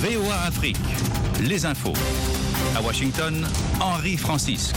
VOA Afrique, les infos. À Washington, Henri Francisque.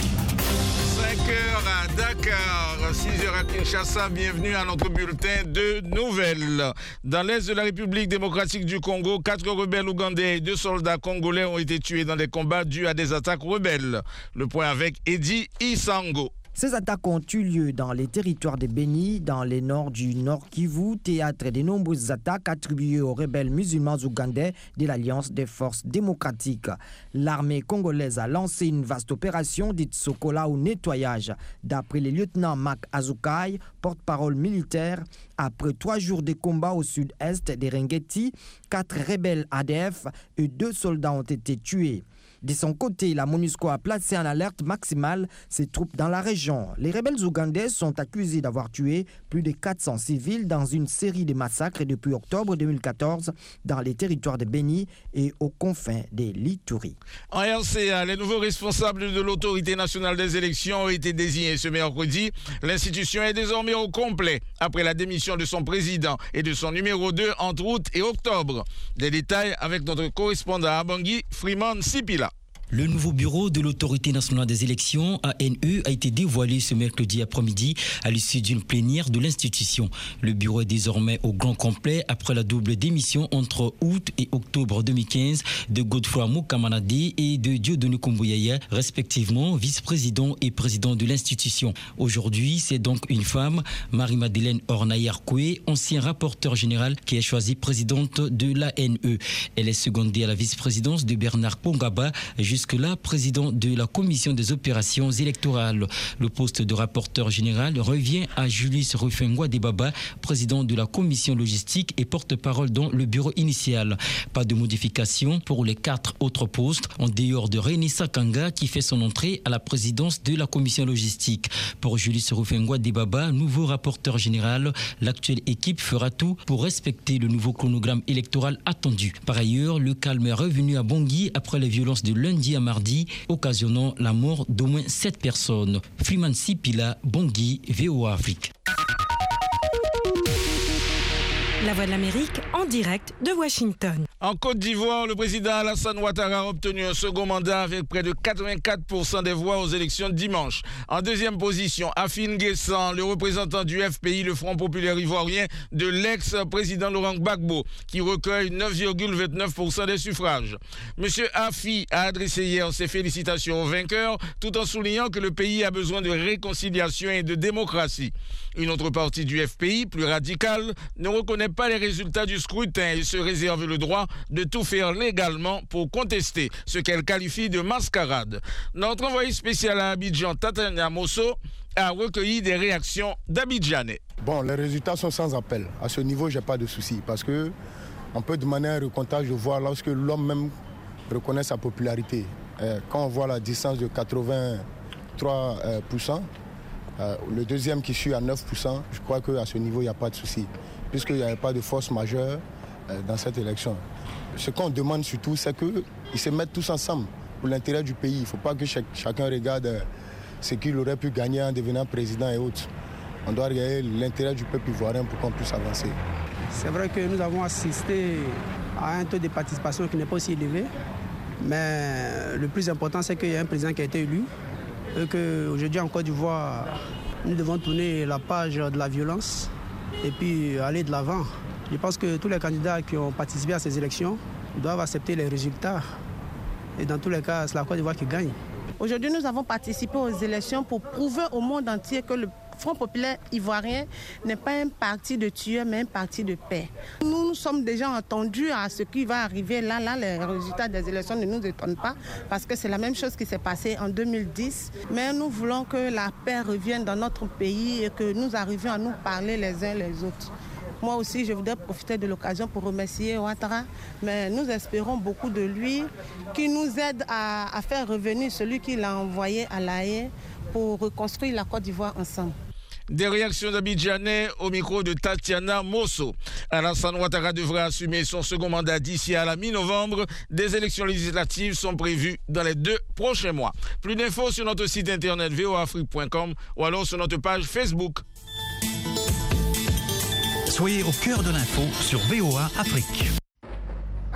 5h à Dakar, 6h à Kinshasa, bienvenue à notre bulletin de nouvelles. Dans l'est de la République démocratique du Congo, 4 rebelles ougandais et 2 soldats congolais ont été tués dans des combats dus à des attaques rebelles. Le point avec Eddie Isango. Ces attaques ont eu lieu dans les territoires de Beni, dans les nord du Nord Kivu, théâtre des nombreuses attaques attribuées aux rebelles musulmans ougandais de l'Alliance des forces démocratiques. L'armée congolaise a lancé une vaste opération dite Sokola ou nettoyage. D'après le lieutenant Mac Azukai, porte-parole militaire, après 3 jours de combats au sud-est des Rengeti, 4 rebelles ADF et 2 soldats ont été tués. De son côté, la MONUSCO a placé en alerte maximale ses troupes dans la région. Les rebelles ougandais sont accusés d'avoir tué plus de 400 civils dans une série de massacres depuis octobre 2014 dans les territoires de Beni et aux confins des Lituri. En RCA, les nouveaux responsables de l'autorité nationale des élections ont été désignés ce mercredi. L'institution est désormais au complet après la démission de son président et de son numéro 2 entre août et octobre. Des détails avec notre correspondant à Bangui, Freeman Sipila. Le nouveau bureau de l'autorité nationale des élections, ANE, a été dévoilé ce mercredi après-midi à l'issue d'une plénière de l'institution. Le bureau est désormais au grand complet après la double démission entre août et octobre 2015 de Godefroy Mukamanade et de Dieudonné Kumbouyaya, respectivement vice-président et président de l'institution. Aujourd'hui, c'est donc une femme, Marie-Madeleine Ornayar-Koué, ancien rapporteur général, qui est choisie présidente de l'ANE. Elle est secondée à la vice-présidence de Bernard Pongaba, jusque-là président de la commission des opérations électorales. Le poste de rapporteur général revient à Julius Rufengwa Debaba, président de la commission logistique et porte-parole dans le bureau initial. Pas de modification pour les 4 autres postes, en dehors de René Sakanga qui fait son entrée à la présidence de la commission logistique. Pour Julius Rufengwa Debaba, nouveau rapporteur général, l'actuelle équipe fera tout pour respecter le nouveau chronogramme électoral attendu. Par ailleurs, le calme est revenu à Bangui après les violences de lundi à mardi, occasionnant la mort d'au moins 7 personnes. Freeman Sipila, Bangui, VOA Afrique. La Voix de l'Amérique en direct de Washington. En Côte d'Ivoire, le président Alassane Ouattara a obtenu un second mandat avec près de 84% des voix aux élections de dimanche. En deuxième position, Afine Guessan, le représentant du FPI, le Front populaire ivoirien, de l'ex-président Laurent Gbagbo, qui recueille 9,29% des suffrages. Monsieur Afi a adressé hier ses félicitations aux vainqueurs, tout en soulignant que le pays a besoin de réconciliation et de démocratie. Une autre partie du FPI, plus radicale, ne reconnaît pas les résultats du scrutin et se réserve le droit de tout faire légalement pour contester ce qu'elle qualifie de mascarade. Notre envoyé spécial à Abidjan, Tatania Mosso, a recueilli des réactions d'Abidjanais. Bon, les résultats sont sans appel. À ce niveau, j'ai pas de souci parce que on peut demander un recomptage de voix lorsque l'homme même reconnaît sa popularité. Quand on voit la distance de 83%, le deuxième qui suit à 9%, je crois qu'à ce niveau, il n'y a pas de souci, puisqu'il n'y avait pas de force majeure dans cette élection. Ce qu'on demande surtout, c'est qu'ils se mettent tous ensemble pour l'intérêt du pays. Il ne faut pas que chacun regarde ce qu'il aurait pu gagner en devenant président et autres. On doit regarder l'intérêt du peuple ivoirien pour qu'on puisse avancer. C'est vrai que nous avons assisté à un taux de participation qui n'est pas aussi élevé, mais le plus important, c'est qu'il y a un président qui a été élu. Et qu'aujourd'hui en Côte d'Ivoire, nous devons tourner la page de la violence et puis aller de l'avant. Je pense que tous les candidats qui ont participé à ces élections doivent accepter les résultats. Et dans tous les cas, c'est la Côte d'Ivoire qui gagne. Aujourd'hui, nous avons participé aux élections pour prouver au monde entier que le Front populaire ivoirien n'est pas un parti de tueurs, mais un parti de paix. Nous sommes déjà entendus à ce qui va arriver là. Les résultats des élections ne nous étonnent pas parce que c'est la même chose qui s'est passée en 2010. Mais nous voulons que la paix revienne dans notre pays et que nous arrivions à nous parler les uns les autres. Moi aussi, je voudrais profiter de l'occasion pour remercier Ouattara, mais nous espérons beaucoup de lui, qui nous aide à faire revenir celui qui l'a envoyé à La Haye pour reconstruire la Côte d'Ivoire ensemble. Des réactions d'Abidjanais au micro de Tatiana Mosso. Alassane Ouattara devrait assumer son second mandat d'ici à la mi-novembre. Des élections législatives sont prévues dans les 2 prochains mois. Plus d'infos sur notre site internet voafrique.com ou alors sur notre page Facebook. Soyez au cœur de l'info sur VOA Afrique.